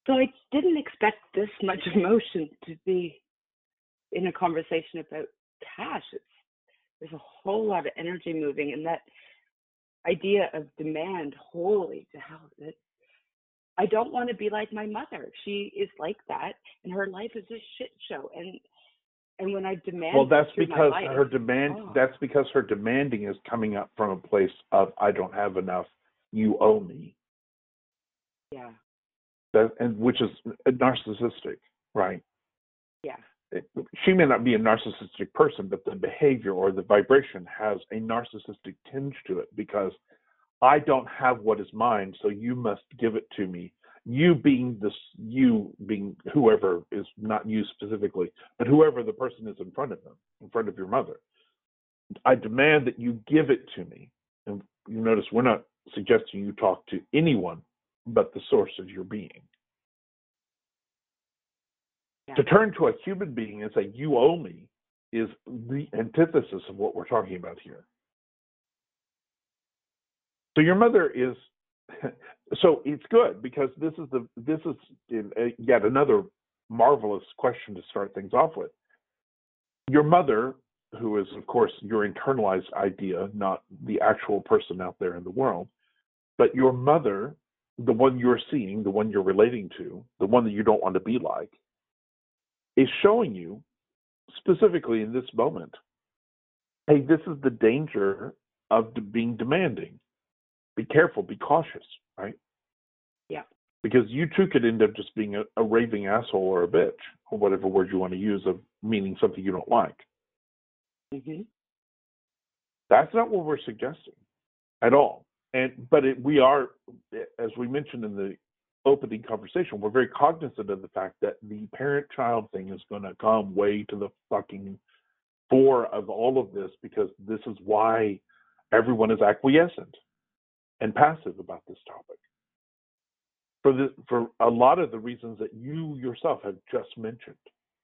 So I didn't expect this much emotion to be in a conversation about cash. There's a whole lot of energy moving, and that idea of demand, holy to hell, that I don't want to be like my mother. She is like that, and her life is a shit show. And when I demand, well, that's through because my life, her demand. oh, That's because her demanding is coming up from a place of I don't have enough. You owe me. yeah, And which is narcissistic, right? yeah, She may not be a narcissistic person, but the behavior or the vibration has a narcissistic tinge to it because I don't have what is mine, so you must give it to me. You being whoever is not you specifically, but whoever the person is in front of them, in front of your mother. I demand that you give it to me. And you notice we're not suggesting you talk to anyone but the source of your being. yeah. To turn to a human being and say, you owe me, is the antithesis of what we're talking about here. So your mother is, so it's good because this is yet another marvelous question to start things off with. Your mother, who is, of course, your internalized idea, not the actual person out there in the world, but your mother, the one you're seeing, the one you're relating to, the one that you don't want to be like, is showing you, specifically in this moment, hey, this is the danger of being demanding. Be careful, be cautious, right? Yeah. Because you too could end up just being a raving asshole or a bitch, or whatever word you want to use of meaning something you don't like. Mm-hmm. That's not what we're suggesting at all. But we are, as we mentioned in the opening conversation, we're very cognizant of the fact that the parent-child thing is going to come way to the fucking fore of all of this, because this is why everyone is acquiescent and passive about this topic. For a lot of the reasons that you yourself have just mentioned.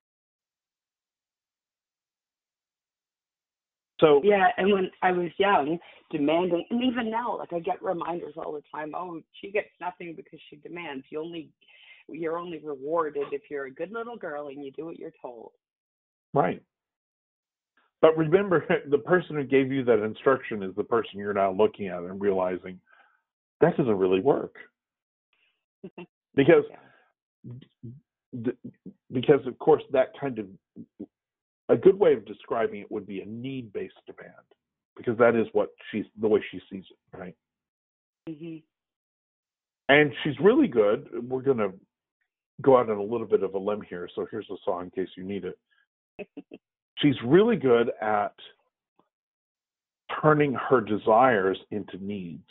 So yeah, and when I was young, demanding, and even now, like I get reminders all the time. Oh, she gets nothing because she demands. You're only rewarded if you're a good little girl and you do what you're told. Right. But remember, the person who gave you that instruction is the person you're now looking at and realizing that doesn't really work. Because, because of course, that kind of, a good way of describing it would be a need-based demand, because that is the way she sees it, right? Mm-hmm. And she's really good. We're going to go out on a little bit of a limb here, so here's a song in case you need it. She's really good at turning her desires into needs.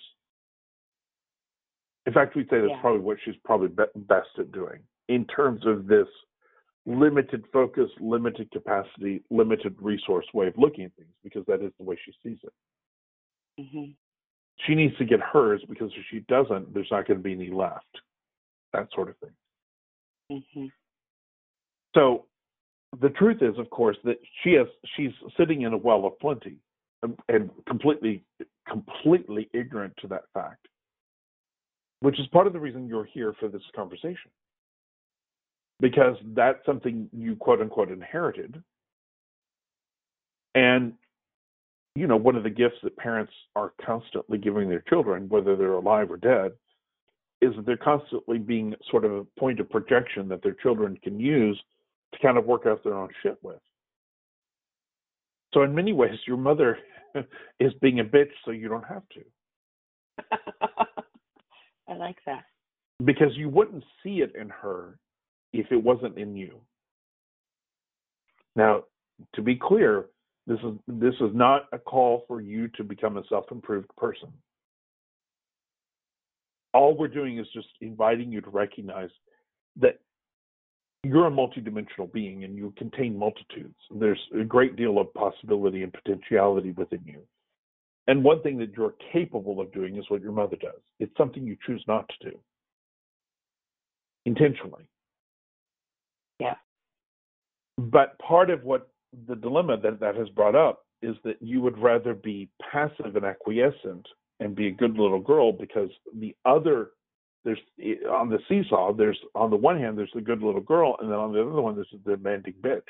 In fact, we'd say that's probably what she's probably best at doing in terms of this limited focus, limited capacity, limited resource way of looking at things, because that is the way she sees it. Mm-hmm. She needs to get hers, because if she doesn't, there's not going to be any left. That sort of thing. Mm-hmm. So the truth is, of course, that she's sitting in a well of plenty and completely ignorant to that fact, which is part of the reason you're here for this conversation. Because that's something you quote unquote inherited. And, you know, one of the gifts that parents are constantly giving their children, whether they're alive or dead, is that they're constantly being sort of a point of projection that their children can use to kind of work out their own shit with. So in many ways, your mother is being a bitch so you don't have to. I like that. Because you wouldn't see it in her if it wasn't in you. Now, to be clear, this is not a call for you to become a self-improved person. All we're doing is just inviting you to recognize that you're a multidimensional being and you contain multitudes. There's a great deal of possibility and potentiality within you. And one thing that you're capable of doing is what your mother does. It's something you choose not to do intentionally. Yeah. But part of what the dilemma that has brought up is that you would rather be passive and acquiescent and be a good little girl, because the other there's on the seesaw, there's on the one hand there's the good little girl, and then on the other one there's the demanding bitch.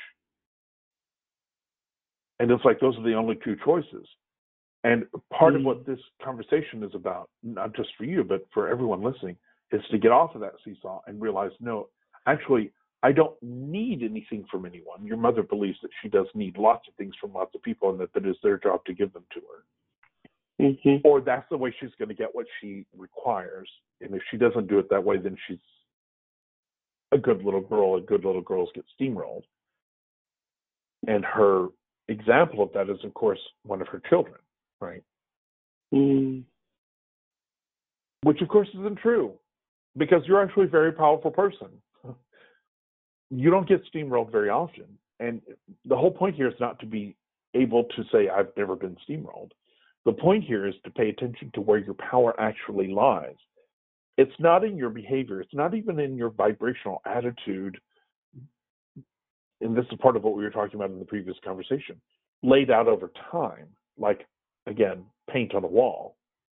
And it's like those are the only two choices. And part of what this conversation is about, not just for you, but for everyone listening, is to get off of that seesaw and realize, no, actually, I don't need anything from anyone. Your mother believes that she does need lots of things from lots of people, and that it is their job to give them to her. Mm-hmm. Or that's the way she's going to get what she requires. And if she doesn't do it that way, then she's a good little girl, and good little girls get steamrolled. And her example of that is, of course, one of her children, right? Mm. Which, of course, isn't true, because you're actually a very powerful person. You don't get steamrolled very often. And the whole point here is not to be able to say, I've never been steamrolled. The point here is to pay attention to where your power actually lies. It's not in your behavior. It's not even in your vibrational attitude. And this is part of what we were talking about in the previous conversation, laid out over time, like, again, paint on a wall.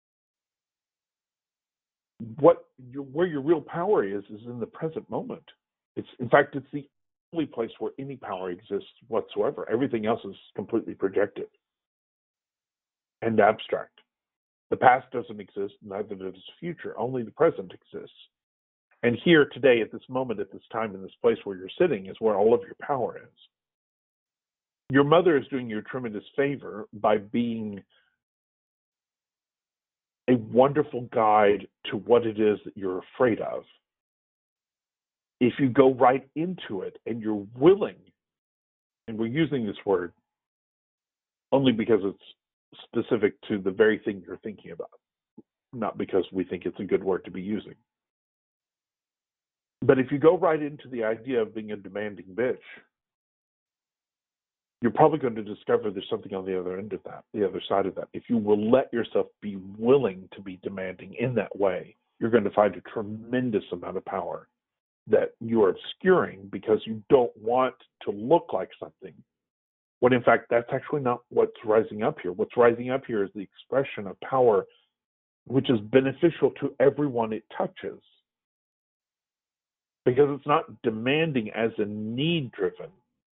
Where your real power is in the present moment. In fact, it's the only place where any power exists whatsoever. Everything else is completely projected and abstract. The past doesn't exist, neither does the future. Only the present exists. And here today, at this moment, at this time, in this place where you're sitting, is where all of your power is. Your mother is doing you a tremendous favor by being a wonderful guide to what it is that you're afraid of. If you go right into it and you're willing, and we're using this word only because it's specific to the very thing you're thinking about, not because we think it's a good word to be using. But if you go right into the idea of being a demanding bitch, you're probably going to discover there's something on the other end of that, the other side of that. If you will let yourself be willing to be demanding in that way, you're going to find a tremendous amount of power that you are obscuring because you don't want to look like something, when in fact that's actually not what's rising up here. What's rising up here is the expression of power which is beneficial to everyone it touches, because it's not demanding as in need driven,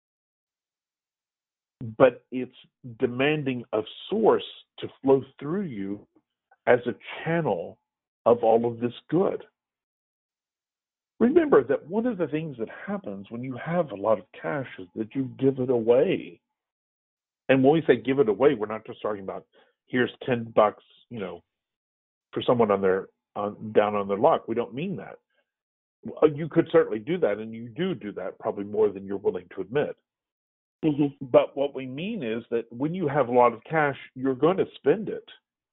but it's demanding of source to flow through you as a channel of all of this good. Remember that one of the things that happens when you have a lot of cash is that you give it away. And when we say give it away, we're not just talking about here's $10, for someone down on their luck. We don't mean that. You could certainly do that, and you do that probably more than you're willing to admit. Mm-hmm. But what we mean is that when you have a lot of cash, you're going to spend it.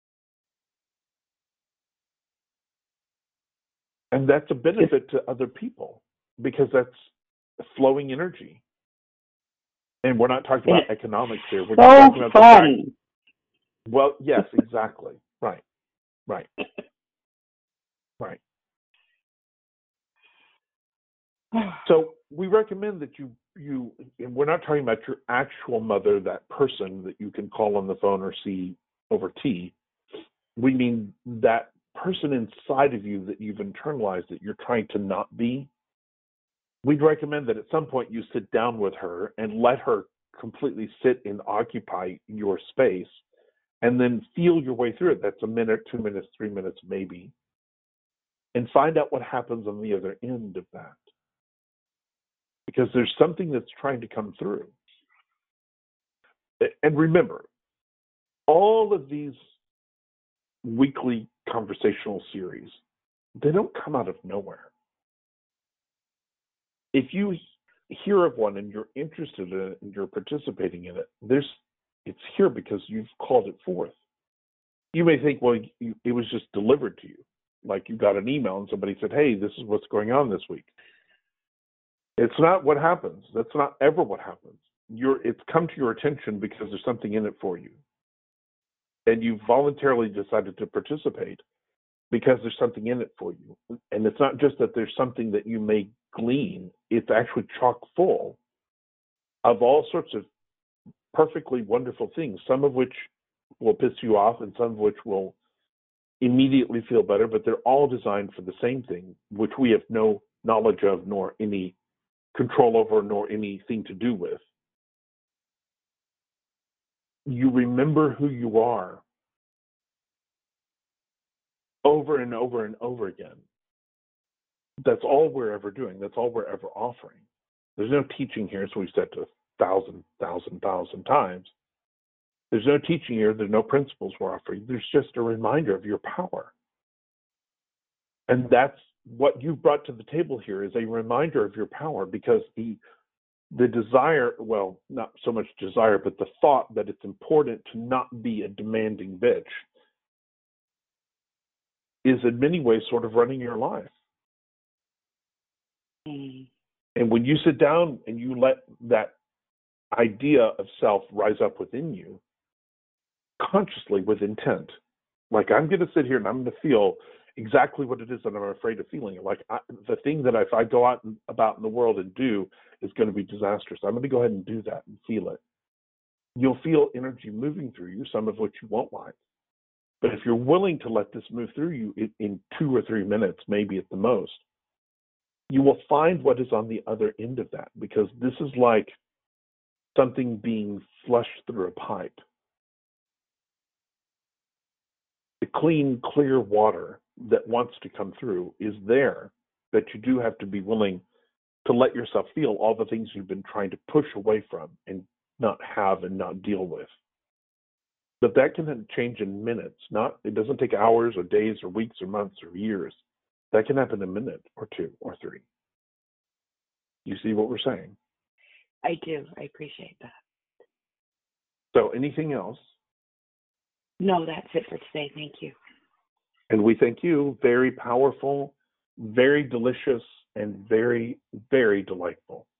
And that's a benefit to other people because that's flowing energy. And we're not talking about economics here. We're just talking about fun. Well, yes, exactly. Right. So we recommend that you and we're not talking about your actual mother, that person that you can call on the phone or see over tea. We mean that person inside of you that you've internalized that you're trying to not be. We'd recommend that at some point you sit down with her and let her completely sit and occupy your space, and then feel your way through it. That's a minute, 2 minutes, 3 minutes, maybe. And find out what happens on the other end of that. Because there's something that's trying to come through. And remember, all of these weekly conversational series, they don't come out of nowhere. If you hear of one and you're interested in it and you're participating in it, it's here because you've called it forth. You may think, well, it was just delivered to you. Like you got an email and somebody said, hey, this is what's going on this week. It's not what happens. That's not ever what happens. It's come to your attention because there's something in it for you. And you voluntarily decided to participate because there's something in it for you. And it's not just that there's something that you may glean. It's actually chock full of all sorts of perfectly wonderful things, some of which will piss you off and some of which will immediately feel better, but they're all designed for the same thing, which we have no knowledge of, nor any control over, nor anything to do with. You remember who you are over and over and over again. That's all we're ever doing. That's all we're ever offering. There's no teaching here, as we've said a thousand times. There's no teaching here. There's no principles we're offering. There's just a reminder of your power. And that's what you've brought to the table here, is a reminder of your power, because the desire, well, not so much desire, but the thought that it's important to not be a demanding bitch is in many ways sort of running your life. Mm. And when you sit down and you let that idea of self rise up within you, consciously, with intent, like, I'm going to sit here and I'm going to feel exactly what it is that I'm afraid of feeling. Like, the thing that if I go out and about in the world and do is going to be disastrous, I'm going to go ahead and do that and feel it. You'll feel energy moving through you, some of which you won't like. But if you're willing to let this move through you in 2 or 3 minutes, maybe at the most, you will find what is on the other end of that, because this is like something being flushed through a pipe. The clean, clear water that wants to come through is there, but you do have to be willing to let yourself feel all the things you've been trying to push away from and not have and not deal with. But that can change in minutes. It doesn't take hours or days or weeks or months or years. That can happen in a minute or 2 or 3. You see what we're saying? I do. I appreciate that. So anything else? No, that's it for today. Thank you. And we thank you. Very powerful, very delicious, and very, very delightful.